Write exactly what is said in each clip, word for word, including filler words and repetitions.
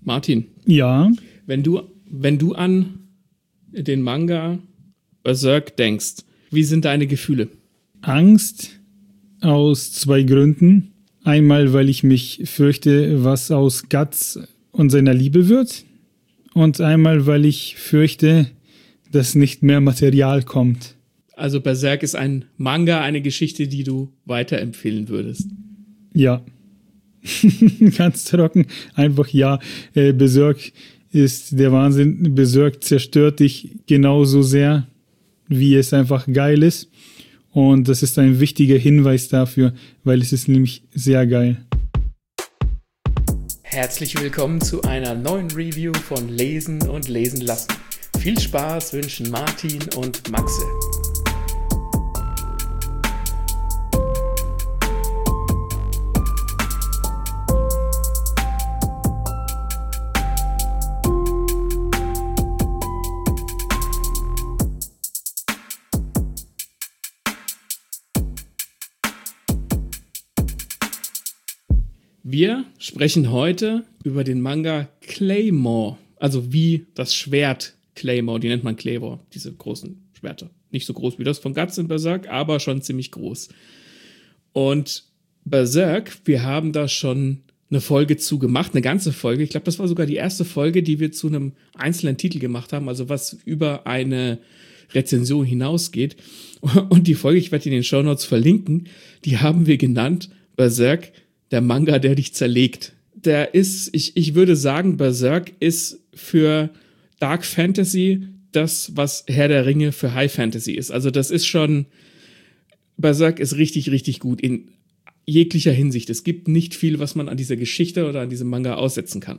Martin. Ja. Wenn du, wenn du an den Manga Berserk denkst, wie sind deine Gefühle? Angst aus zwei Gründen. Einmal, weil ich mich fürchte, was aus Guts und seiner Liebe wird. Und einmal, weil ich fürchte, dass nicht mehr Material kommt. Also Berserk ist ein Manga, eine Geschichte, die du weiterempfehlen würdest. Ja. Ganz trocken. Einfach ja. Äh, Berserk ist der Wahnsinn. Berserk zerstört dich genauso sehr, wie es einfach geil ist. Und das ist ein wichtiger Hinweis dafür, weil es ist nämlich sehr geil. Herzlich willkommen zu einer neuen Review von Lesen und Lesen lassen. Viel Spaß wünschen Martin und Maxe. Wir sprechen heute über den Manga Claymore, also wie das Schwert Claymore, die nennt man Claymore, diese großen Schwerter. Nicht so groß wie das von Guts in Berserk, aber schon ziemlich groß. Und Berserk, wir haben da schon eine Folge zu gemacht, eine ganze Folge. Ich glaube, das war sogar die erste Folge, die wir zu einem einzelnen Titel gemacht haben, also was über eine Rezension hinausgeht. Und die Folge, ich werde in den Shownotes verlinken, die haben wir genannt Berserk, der Manga, der dich zerlegt. Der ist, ich, ich würde sagen, Berserk ist für Dark Fantasy das, was Herr der Ringe für High Fantasy ist. Also das ist schon, Berserk ist richtig, richtig gut in jeglicher Hinsicht. Es gibt nicht viel, was man an dieser Geschichte oder an diesem Manga aussetzen kann.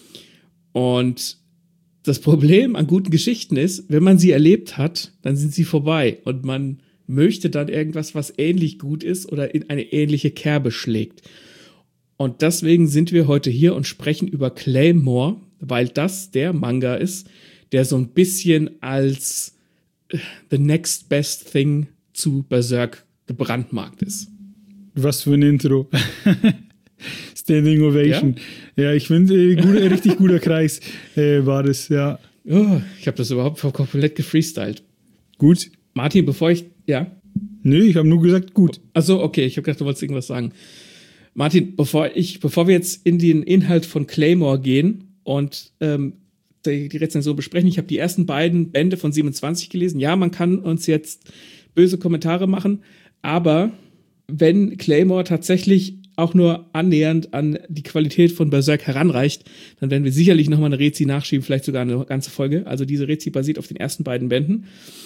Und das Problem an guten Geschichten ist, wenn man sie erlebt hat, dann sind sie vorbei und man möchte dann irgendwas, was ähnlich gut ist oder in eine ähnliche Kerbe schlägt. Und deswegen sind wir heute hier und sprechen über Claymore, weil das der Manga ist, der so ein bisschen als the next best thing zu Berserk gebrandmarkt ist. Was für ein Intro. Standing Ovation. Ja, ja ich finde, äh, guter, richtig guter Kreis äh, war das, ja. Oh, ich habe das überhaupt komplett gefreestylt. Gut. Martin, bevor ich, ja? Nö, ich habe nur gesagt, gut. Achso, okay, ich habe gedacht, du wolltest irgendwas sagen. Martin, bevor ich, bevor wir jetzt in den Inhalt von Claymore gehen und ähm, die, die Rezension besprechen, ich habe die ersten beiden Bände von siebenundzwanzig gelesen. Ja, man kann uns jetzt böse Kommentare machen, aber wenn Claymore tatsächlich auch nur annähernd an die Qualität von Berserk heranreicht, dann werden wir sicherlich nochmal eine Rezi nachschieben, vielleicht sogar eine ganze Folge. Also diese Rezi basiert auf den ersten beiden Bänden.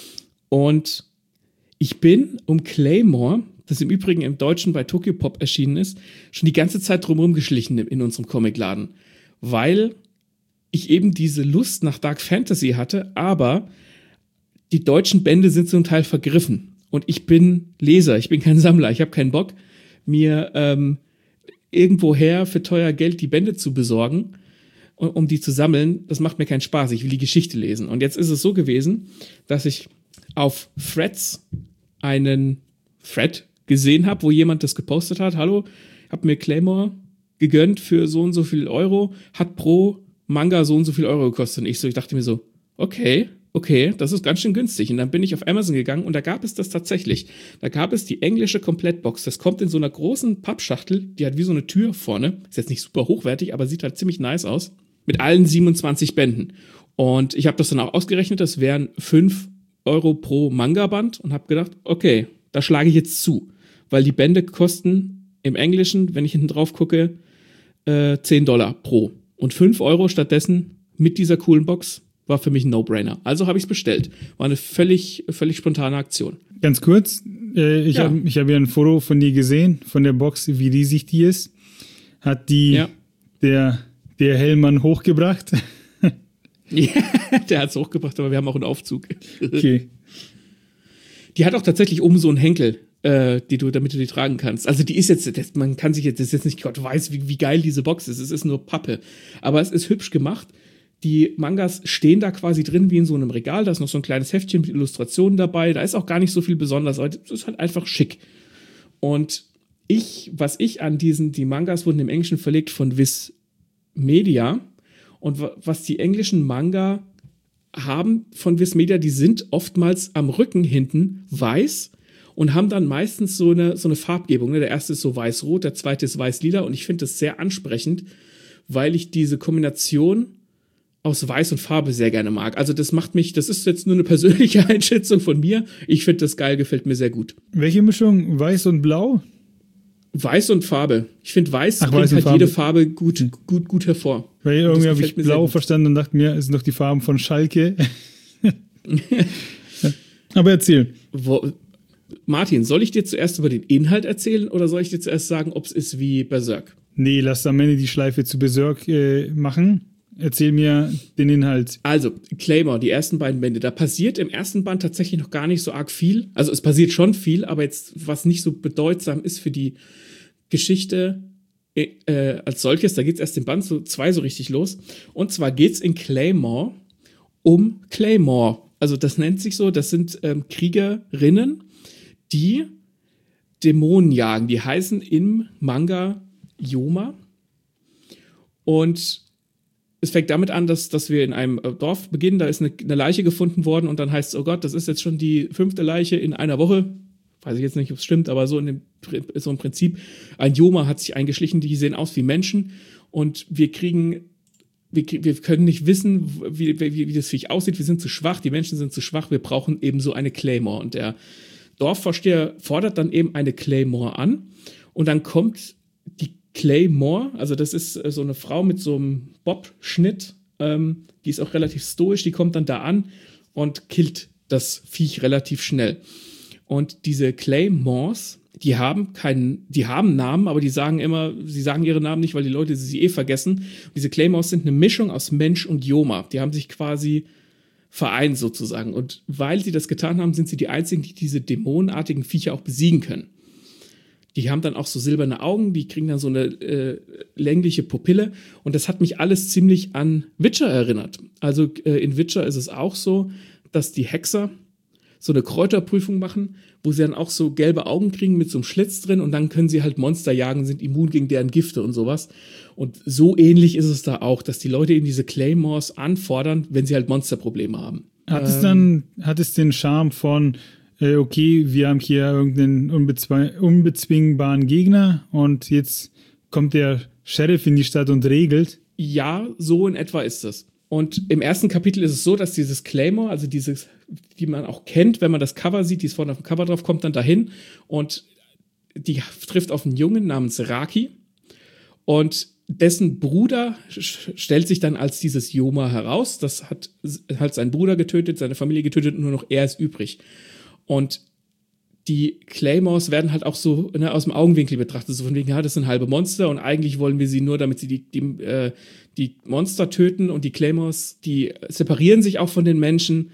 Und ich bin um Claymore, das im Übrigen im Deutschen bei Tokyopop erschienen ist, schon die ganze Zeit drumherum geschlichen in unserem Comicladen, weil ich eben diese Lust nach Dark Fantasy hatte, aber die deutschen Bände sind zum Teil vergriffen und ich bin Leser, ich bin kein Sammler, ich habe keinen Bock, mir ähm, irgendwoher für teuer Geld die Bände zu besorgen, um die zu sammeln. Das macht mir keinen Spaß, ich will die Geschichte lesen. Und jetzt ist es so gewesen, dass ich auf Threads einen Thread gesehen habe, wo jemand das gepostet hat. Hallo, hab mir Claymore gegönnt für so und so viel Euro, hat pro Manga so und so viel Euro gekostet. Und ich so, ich dachte mir so, okay, okay, das ist ganz schön günstig. Und dann bin ich auf Amazon gegangen und da gab es das tatsächlich. Da gab es die englische Komplettbox. Das kommt in so einer großen Pappschachtel, die hat wie so eine Tür vorne. Ist jetzt nicht super hochwertig, aber sieht halt ziemlich nice aus. Mit allen siebenundzwanzig Bänden. Und ich habe das dann auch ausgerechnet, das wären fünf Euro pro Manga-Band und habe gedacht, okay, da schlage ich jetzt zu. Weil die Bände kosten im Englischen, wenn ich hinten drauf gucke, äh, zehn Dollar pro. Und fünf Euro stattdessen mit dieser coolen Box war für mich ein No-Brainer. Also habe ich es bestellt. War eine völlig, völlig spontane Aktion. Ganz kurz, äh, ich ja. habe ich hab ja ein Foto von dir gesehen, von der Box, wie riesig die ist. Hat die ja. der, der Hellmann hochgebracht? Ja, der hat es hochgebracht, aber wir haben auch einen Aufzug. Okay. Die hat auch tatsächlich oben so einen Henkel, äh, die du, damit du die tragen kannst. Also die ist jetzt, das, man kann sich jetzt, das ist jetzt nicht, Gott weiß, wie, wie geil diese Box ist. Es ist nur Pappe. Aber es ist hübsch gemacht. Die Mangas stehen da quasi drin wie in so einem Regal. Da ist noch so ein kleines Heftchen mit Illustrationen dabei. Da ist auch gar nicht so viel Besonderes, aber es ist halt einfach schick. Und ich, was ich an diesen, die Mangas wurden im Englischen verlegt von Viz Media. Und was die englischen Manga haben von Viz Media, die sind oftmals am Rücken hinten weiß und haben dann meistens so eine, so eine Farbgebung. Der erste ist so weiß-rot, der zweite ist weiß-lila und ich finde das sehr ansprechend, weil ich diese Kombination aus Weiß und Farbe sehr gerne mag. Also das macht mich, das ist jetzt nur eine persönliche Einschätzung von mir. Ich finde das geil, gefällt mir sehr gut. Welche Mischung? Weiß und Blau? Weiß und Farbe. Ich finde, Weiß Ach, bringt Weiß und halt Farbe. jede Farbe gut, gut, gut hervor. Weil Und das irgendwie habe ich gefällt mir sehr Blau gut. verstanden und dachte mir, es sind doch die Farben von Schalke. Aber erzähl. Wo, Martin, soll ich dir zuerst über den Inhalt erzählen oder soll ich dir zuerst sagen, ob es ist wie Berserk? Nee, lass am Ende die Schleife zu Berserk äh, machen. Erzähl mir den Inhalt. Also, Claymore, die ersten beiden Bände. Da passiert im ersten Band tatsächlich noch gar nicht so arg viel. Also es passiert schon viel, aber jetzt, was nicht so bedeutsam ist für die Geschichte äh, als solches, da geht es erst im Band so zwei so richtig los. Und zwar geht es in Claymore um Claymore. Also das nennt sich so, das sind ähm, Kriegerinnen, die Dämonen jagen. Die heißen im Manga Yoma. Und es fängt damit an, dass, dass wir in einem Dorf beginnen, da ist eine, eine Leiche gefunden worden und dann heißt es, oh Gott, das ist jetzt schon die fünfte Leiche in einer Woche. Weiß ich jetzt nicht, ob es stimmt, aber so, in dem, so im Prinzip, ein Yoma hat sich eingeschlichen, die sehen aus wie Menschen und wir kriegen, wir, wir können nicht wissen, wie, wie, wie das Viech aussieht, wir sind zu schwach, die Menschen sind zu schwach, wir brauchen eben so eine Claymore und der Dorfvorsteher fordert dann eben eine Claymore an und dann kommt die Claymore, also das ist so eine Frau mit so einem Bob-Schnitt, ähm, die ist auch relativ stoisch, die kommt dann da an und killt das Viech relativ schnell. Und diese Claymores, die haben keinen, die haben Namen, aber die sagen immer, sie sagen ihre Namen nicht, weil die Leute sie eh vergessen. Und diese Claymores sind eine Mischung aus Mensch und Yoma. Die haben sich quasi vereint sozusagen. Und weil sie das getan haben, sind sie die einzigen, die diese dämonenartigen Viecher auch besiegen können. Die haben dann auch so silberne Augen, die kriegen dann so eine äh, längliche Pupille. Und das hat mich alles ziemlich an Witcher erinnert. Also äh, in Witcher ist es auch so, dass die Hexer so eine Kräuterprüfung machen, wo sie dann auch so gelbe Augen kriegen mit so einem Schlitz drin und dann können sie halt Monster jagen, sind immun gegen deren Gifte und sowas. Und so ähnlich ist es da auch, dass die Leute eben diese Claymores anfordern, wenn sie halt Monsterprobleme haben. Hat ähm, es dann, hat es den Charme von, äh, okay, wir haben hier irgendeinen unbezwe- unbezwingbaren Gegner und jetzt kommt der Sheriff in die Stadt und regelt? Ja, so in etwa ist es. Und im ersten Kapitel ist es so, dass dieses Claymore, also dieses, die man auch kennt, wenn man das Cover sieht, die ist vorne auf dem Cover drauf, kommt dann dahin und die trifft auf einen Jungen namens Raki und dessen Bruder stellt sich dann als dieses Yoma heraus. Das hat halt seinen Bruder getötet, seine Familie getötet und nur noch er ist übrig. Und die Claymores werden halt auch so ne, aus dem Augenwinkel betrachtet, so von wegen, ja, das sind halbe Monster und eigentlich wollen wir sie nur, damit sie die, die, äh, die Monster töten und die Claymores, die separieren sich auch von den Menschen,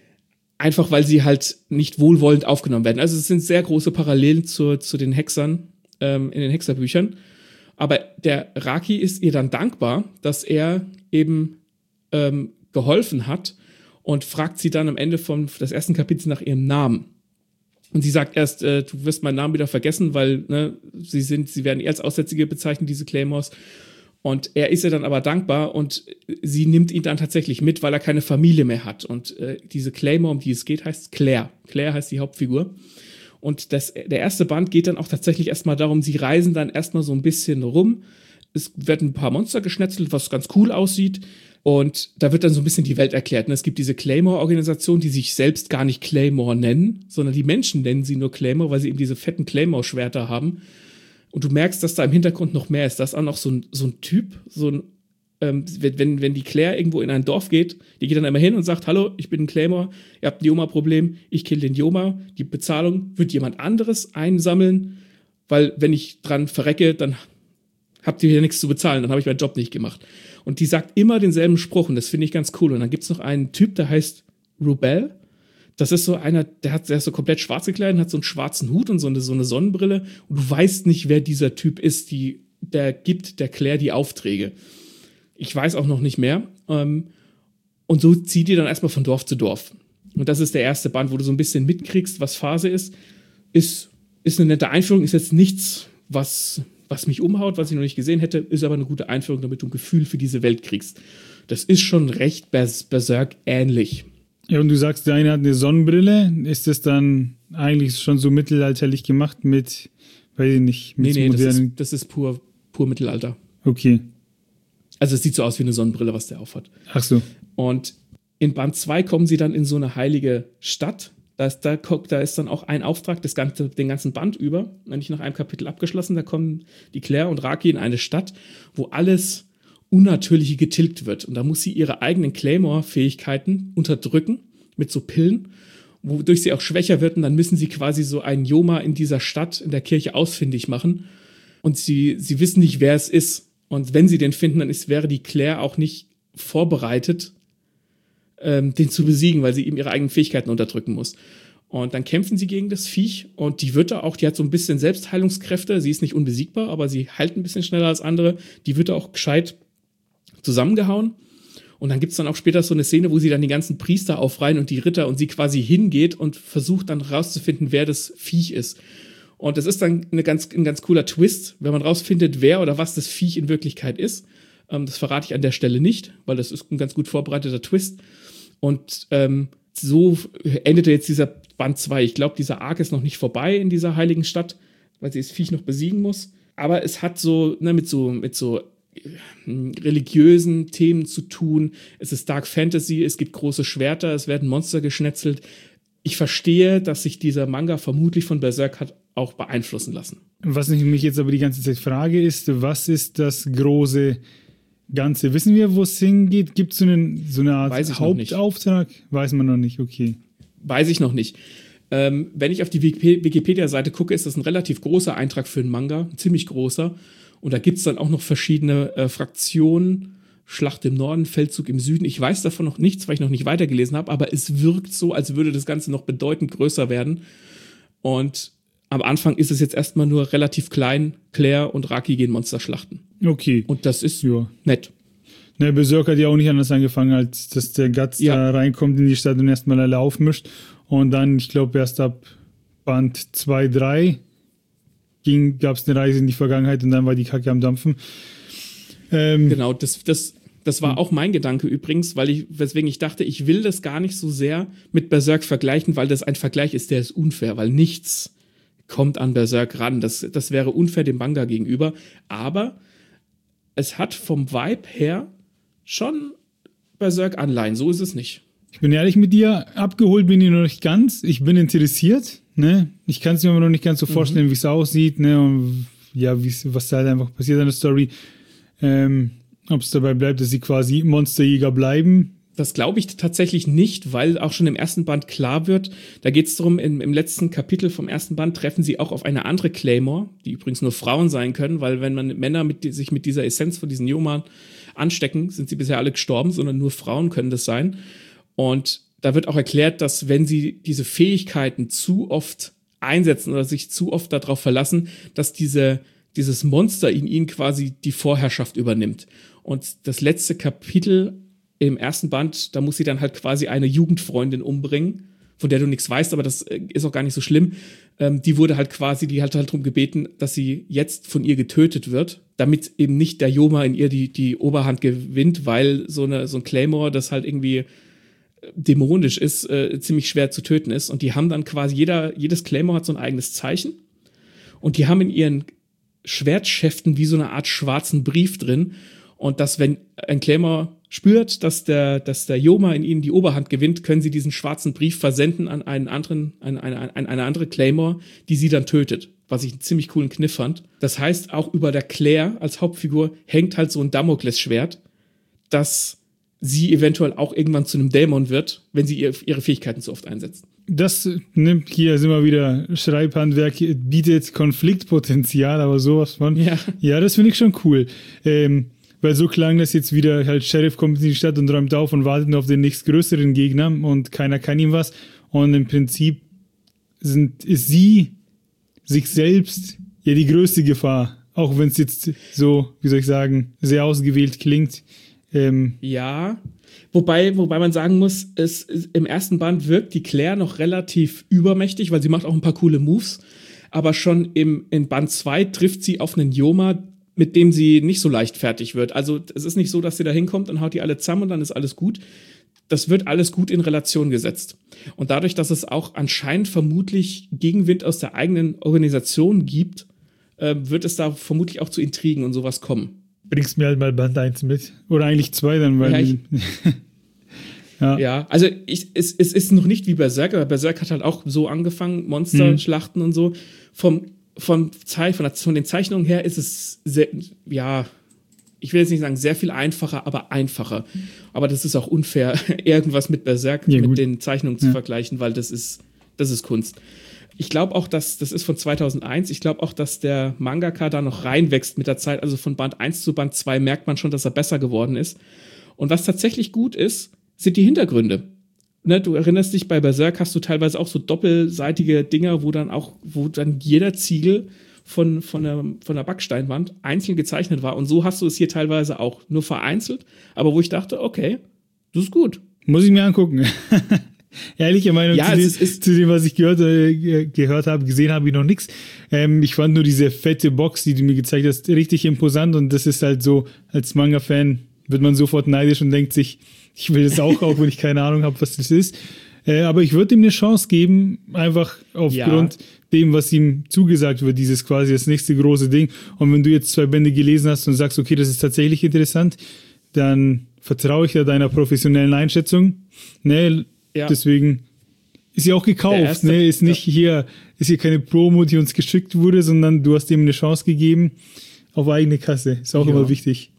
einfach weil sie halt nicht wohlwollend aufgenommen werden. Also es sind sehr große Parallelen zu, zu den Hexern ähm, in den Hexerbüchern. Aber der Raki ist ihr dann dankbar, dass er eben ähm, geholfen hat und fragt sie dann am Ende von des ersten Kapitels nach ihrem Namen. Und sie sagt erst, äh, du wirst meinen Namen wieder vergessen, weil ne, sie sind, sie werden eher als Aussätzige bezeichnet, diese Claymores. Und er ist ihr dann aber dankbar und sie nimmt ihn dann tatsächlich mit, weil er keine Familie mehr hat. Und äh, diese Claymore, um die es geht, heißt Claire. Claire heißt die Hauptfigur. Und das, der erste Band geht dann auch tatsächlich erstmal darum, sie reisen dann erstmal so ein bisschen rum. Es werden ein paar Monster geschnetzelt, was ganz cool aussieht. Und da wird dann so ein bisschen die Welt erklärt. Es gibt diese Claymore-Organisation, die sich selbst gar nicht Claymore nennen, sondern die Menschen nennen sie nur Claymore, weil sie eben diese fetten Claymore-Schwerter haben. Und du merkst, dass da im Hintergrund noch mehr ist. Da ist auch noch so ein, so ein Typ, so ein, ähm, wenn, wenn die Claire irgendwo in ein Dorf geht, die geht dann immer hin und sagt, hallo, ich bin ein Claymore, ihr habt ein Yoma-Problem, ich kill den Yoma. Die Bezahlung wird jemand anderes einsammeln, weil wenn ich dran verrecke, dann habt ihr hier nichts zu bezahlen, dann habe ich meinen Job nicht gemacht. Und die sagt immer denselben Spruch und das finde ich ganz cool. Und dann gibt es noch einen Typ, der heißt Rubel. Das ist so einer, der, hat, der ist so komplett schwarz gekleidet, hat so einen schwarzen Hut und so eine, so eine Sonnenbrille. Und du weißt nicht, wer dieser Typ ist. Die, der gibt der Claire die Aufträge. Ich weiß auch noch nicht mehr. Und so zieht ihr dann erstmal von Dorf zu Dorf. Und das ist der erste Band, wo du so ein bisschen mitkriegst, was Phase ist. Ist, ist eine nette Einführung, ist jetzt nichts, was... was mich umhaut, was ich noch nicht gesehen hätte, ist aber eine gute Einführung, damit du ein Gefühl für diese Welt kriegst. das ist schon recht Bers- Berserk ähnlich. Ja, und du sagst, der eine hat eine Sonnenbrille. Ist das dann eigentlich schon so mittelalterlich gemacht mit, weiß ich nicht, mit Nee, so nee, das modernen... ist, das ist pur, pur Mittelalter. Okay. Also es sieht so aus wie eine Sonnenbrille, was der aufhat. Ach so. Und in Band zwei kommen sie dann in so eine heilige Stadt. Da ist, da, da ist dann auch ein Auftrag das ganze, den ganzen Band über, nicht nach einem Kapitel abgeschlossen. Da kommen die Claire und Raki in eine Stadt, wo alles Unnatürliche getilgt wird. Und da muss sie ihre eigenen Claymore-Fähigkeiten unterdrücken mit so Pillen, wodurch sie auch schwächer wird. Und dann müssen sie quasi so einen Yoma in dieser Stadt, in der Kirche ausfindig machen. Und sie, sie wissen nicht, wer es ist. Und wenn sie den finden, dann ist, wäre die Claire auch nicht vorbereitet, ähm, den zu besiegen, weil sie eben ihre eigenen Fähigkeiten unterdrücken muss. Und dann kämpfen sie gegen das Viech und die wird da auch, die hat so ein bisschen Selbstheilungskräfte. Sie ist nicht unbesiegbar, aber sie heilt ein bisschen schneller als andere. Die wird da auch gescheit zusammengehauen. Und dann gibt's dann auch später so eine Szene, wo sie dann die ganzen Priester aufreihen und die Ritter und sie quasi hingeht und versucht dann rauszufinden, wer das Viech ist. Und das ist dann eine ganz, ein ganz cooler Twist, wenn man rausfindet, wer oder was das Viech in Wirklichkeit ist. Ähm, das verrate ich an der Stelle nicht, weil das ist ein ganz gut vorbereiteter Twist. Und ähm, so endete jetzt dieser Band zwei. Ich glaube, dieser Arc ist noch nicht vorbei in dieser heiligen Stadt, weil sie das Viech noch besiegen muss. Aber es hat so, ne, mit so, mit so religiösen Themen zu tun. Es ist Dark Fantasy, es gibt große Schwerter, es werden Monster geschnetzelt. Ich verstehe, dass sich dieser Manga vermutlich von Berserk hat auch beeinflussen lassen. Was ich mich jetzt aber die ganze Zeit frage, ist, was ist das große Ganze? Wissen wir, wo es hingeht? Gibt es so, so eine Art Weiß ich Hauptauftrag? Weiß man noch nicht, okay. Weiß ich noch nicht. Ähm, wenn ich auf die Wikipedia-Seite gucke, ist das ein relativ großer Eintrag für einen Manga, ein ziemlich großer. Und da gibt es dann auch noch verschiedene äh, Fraktionen. Schlacht im Norden, Feldzug im Süden. Ich weiß davon noch nichts, weil ich noch nicht weitergelesen habe, aber es wirkt so, als würde das Ganze noch bedeutend größer werden. Und am Anfang ist es jetzt erstmal nur relativ klein. Claire und Raki gehen Monster schlachten. Okay. Und das ist ja nett. Ne, Berserk hat ja auch nicht anders angefangen, als dass der Guts ja. da reinkommt in die Stadt und erstmal alle aufmischt. Und dann, ich glaube, erst ab Band zwei, drei gab es eine Reise in die Vergangenheit und dann war die Kacke am Dampfen. Ähm, genau, das, das, das war auch mein Gedanke übrigens, weil ich, weswegen ich dachte, ich will das gar nicht so sehr mit Berserk vergleichen, weil das ein Vergleich ist, der ist unfair, weil nichts kommt an Berserk ran. Das, das wäre unfair dem Manga gegenüber. Aber es hat vom Vibe her schon Berserk-Anleihen, so ist es nicht. Ich bin ehrlich mit dir, abgeholt bin ich noch nicht ganz. Ich bin interessiert, ne? Ich kann es mir aber noch nicht ganz so vorstellen, mhm. wie es aussieht, ne? Und ja, was da halt einfach passiert an der Story. Ähm, ob es dabei bleibt, dass sie quasi Monsterjäger bleiben. Das glaube ich tatsächlich nicht, weil auch schon im ersten Band klar wird, da geht es darum, im, im letzten Kapitel vom ersten Band treffen sie auch auf eine andere Claymore, die übrigens nur Frauen sein können, weil wenn man Männer mit, sich mit dieser Essenz von diesen Yoman anstecken, sind sie bisher alle gestorben, sondern nur Frauen können das sein. Und da wird auch erklärt, dass wenn sie diese Fähigkeiten zu oft einsetzen oder sich zu oft darauf verlassen, dass diese, dieses Monster in ihnen quasi die Vorherrschaft übernimmt. Und das letzte Kapitel im ersten Band, da muss sie dann halt quasi eine Jugendfreundin umbringen, von der du nichts weißt, aber das ist auch gar nicht so schlimm. Ähm, die wurde halt quasi, die hat halt darum gebeten, dass sie jetzt von ihr getötet wird, damit eben nicht der Yoma in ihr die, die Oberhand gewinnt, weil so, eine, so ein Claymore, das halt irgendwie dämonisch ist, äh, ziemlich schwer zu töten ist. Und die haben dann quasi, jeder, jedes Claymore hat so ein eigenes Zeichen. Und die haben in ihren Schwertschäften wie so eine Art schwarzen Brief drin. Und dass, wenn ein Claymore spürt, dass der, dass der Yoma in ihnen die Oberhand gewinnt, können sie diesen schwarzen Brief versenden an einen anderen, an eine, an eine andere Claymore, die sie dann tötet. Was ich einen ziemlich coolen Kniff fand. Das heißt, auch über der Claire als Hauptfigur hängt halt so ein Damoklesschwert, das sie eventuell auch irgendwann zu einem Dämon wird, wenn sie ihr, ihre Fähigkeiten zu oft einsetzt. Das nimmt hier immer wieder Schreibhandwerk, bietet Konfliktpotenzial, aber sowas von. Ja, ja, das finde ich schon cool. Ähm, weil so klang das jetzt wieder, halt Sheriff kommt in die Stadt und räumt auf und wartet nur auf den nächstgrößeren Gegner und keiner kann ihm was. Und im Prinzip sind, ist sie sich selbst ja die größte Gefahr. Auch wenn es jetzt so, wie soll ich sagen, sehr ausgewählt klingt. Ähm, ja, wobei, wobei man sagen muss, es, es, im ersten Band wirkt die Claire noch relativ übermächtig, weil sie macht auch ein paar coole Moves, aber schon im, in Band zwei trifft sie auf einen Yoma, mit dem sie nicht so leicht fertig wird. Also es ist nicht so, dass sie da hinkommt und haut die alle zusammen und dann ist alles gut. Das wird alles gut in Relation gesetzt. Und dadurch, dass es auch anscheinend vermutlich Gegenwind aus der eigenen Organisation gibt, äh, wird es da vermutlich auch zu Intrigen und sowas kommen. Bringst mir halt mal Band eins mit. Oder eigentlich zwei dann, weil... Ja, ich, ja. ja, also ich, es, es ist noch nicht wie Berserk, aber Berserk hat halt auch so angefangen, Monster-Schlachten mhm. und so. Vom, vom Ze- von, der, von den Zeichnungen her ist es sehr, ja... Ich will jetzt nicht sagen sehr viel einfacher, aber einfacher. Aber das ist auch unfair, irgendwas mit Berserk ja, mit gut. den Zeichnungen zu ja. vergleichen, weil das ist, das ist Kunst. Ich glaube auch, dass, das ist von zweitausendeins, ich glaube auch, dass der Mangaka da noch reinwächst mit der Zeit. Also von Band eins zu Band zwei merkt man schon, dass er besser geworden ist. Und was tatsächlich gut ist, sind die Hintergründe. Ne, du erinnerst dich, bei Berserk hast du teilweise auch so doppelseitige Dinger, wo dann auch, wo dann jeder Ziegel von, von, der, von der Backsteinwand einzeln gezeichnet war. Und so hast du es hier teilweise auch. Nur vereinzelt, aber wo ich dachte, okay, das ist gut. Muss ich mir angucken. Ehrliche Meinung ja, zu, dem, ist, zu dem, was ich gehört, äh, gehört habe, gesehen habe ich noch nichts. Ähm, ich fand nur diese fette Box, die du mir gezeigt hast, richtig imposant. Und das ist halt so, als Manga-Fan wird man sofort neidisch und denkt sich, ich will das auch, auch wenn ich keine Ahnung habe, was das ist. Äh, aber ich würde ihm eine Chance geben, einfach aufgrund ja. dem, was ihm zugesagt wird, dieses quasi das nächste große Ding. Und wenn du jetzt zwei Bände gelesen hast und sagst, okay, das ist tatsächlich interessant, dann vertraue ich ja deiner professionellen Einschätzung. Ne, ja. Deswegen ist ja auch gekauft. Erste, ne, ist nicht ja. hier, ist hier keine Promo, die uns geschickt wurde, sondern du hast ihm eine Chance gegeben auf eigene Kasse. Ist auch ja. immer wichtig.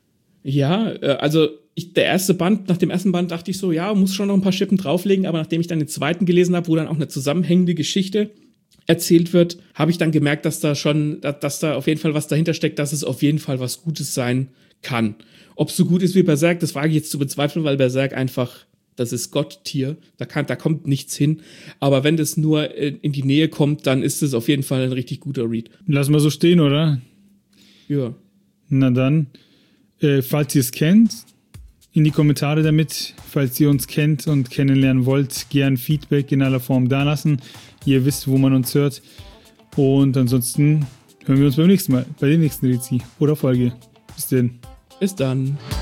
Ja, also ich, der erste Band, nach dem ersten Band dachte ich so, ja, muss schon noch ein paar Schippen drauflegen, aber nachdem ich dann den zweiten gelesen habe, wo dann auch eine zusammenhängende Geschichte erzählt wird, habe ich dann gemerkt, dass da schon, dass da auf jeden Fall was dahinter steckt, dass es auf jeden Fall was Gutes sein kann. Ob es so gut ist wie Berserk, das wage ich jetzt zu bezweifeln, weil Berserk einfach, das ist Gotttier, da kann, da kommt nichts hin. Aber wenn das nur in die Nähe kommt, dann ist es auf jeden Fall ein richtig guter Read. Lass mal so stehen, oder? Ja. Na dann, äh, falls ihr es kennt, in die Kommentare damit. Falls ihr uns kennt und kennenlernen wollt, gern Feedback in aller Form dalassen. Ihr wisst, wo man uns hört. Und ansonsten hören wir uns beim nächsten Mal, bei der nächsten Rezi oder Folge. Bis denn. Bis dann.